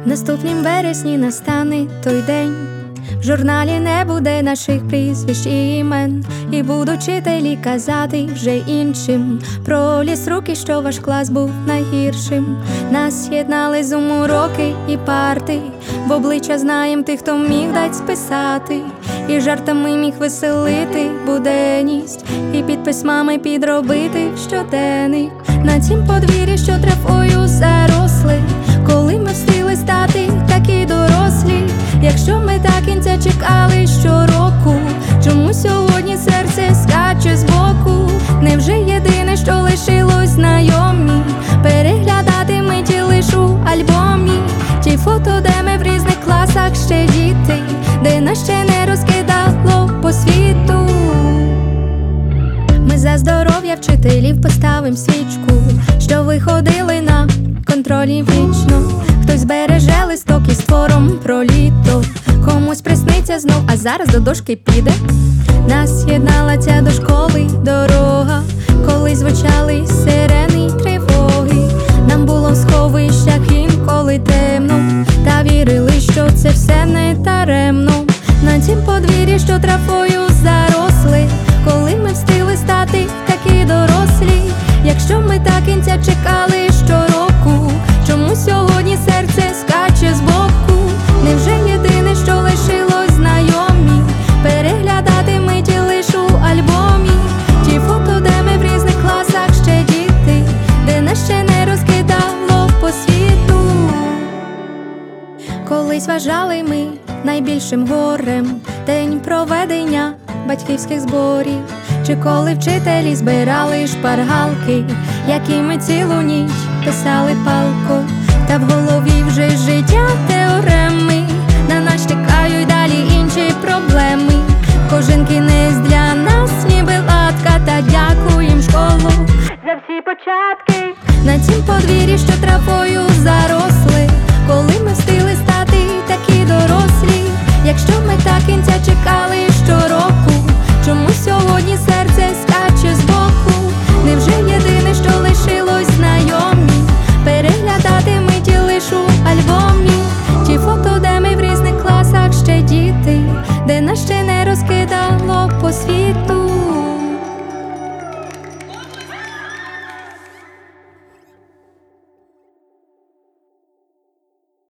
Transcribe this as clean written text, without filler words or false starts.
Наступнім вересні настане той день, в журналі не буде наших прізвищ і імен, і будуть вчителі казати вже іншим про ліс руки, що ваш клас був найгіршим. Нас єднали зум уроки і парти, в обличчя знаєм тих, хто міг дать списати, і жартами міг веселити буденність, і під письмами підробити щоденник. На цім подвір'ї, що травою заросли, коли ми встигли стати такі дорослі. Якщо ми до кінця чекали щороку, чому сьогодні серце скаче збоку? Невже єдине, що лишилось знайомі, переглядати миті лиш у альбомі? Ті фото, де ми в різних класах ще діти, де нас ще не розкидало по світу. Ми за здоров'я вчителів поставим свічку, що виходили на контролі вічно. Хтось береже листок із твором про літо, комусь присниться знов, а зараз до дошки піде. Нас єднала ця до школи дорога, коли звучали сирени й тривоги. Нам було в сховищах інколи темно, та вірили, що це все не даремно. На цім подвір'ї, що травою заросли, коли ми встигли стати такі дорослі. Якщо ми до кінця чекали щороку, чому сьогодні серце скаче збоку? Невже єдине, що лишилось знайомі, переглядати миті лиш у альбомі? Ті фото, де ми в різних класах ще діти, де нас ще не розкидало по світу. Колись вважали ми найбільшим горем день проведення батьківських зборів, чи коли вчителі збирали шпаргалки, які ми цілу ніч писали палко. Та в голові вже життя теореми, на нас чекають далі інші проблеми. Кожен кінець для нас ніби латка, та дякуєм школу за всі початки. На цім подвір'ї, що травою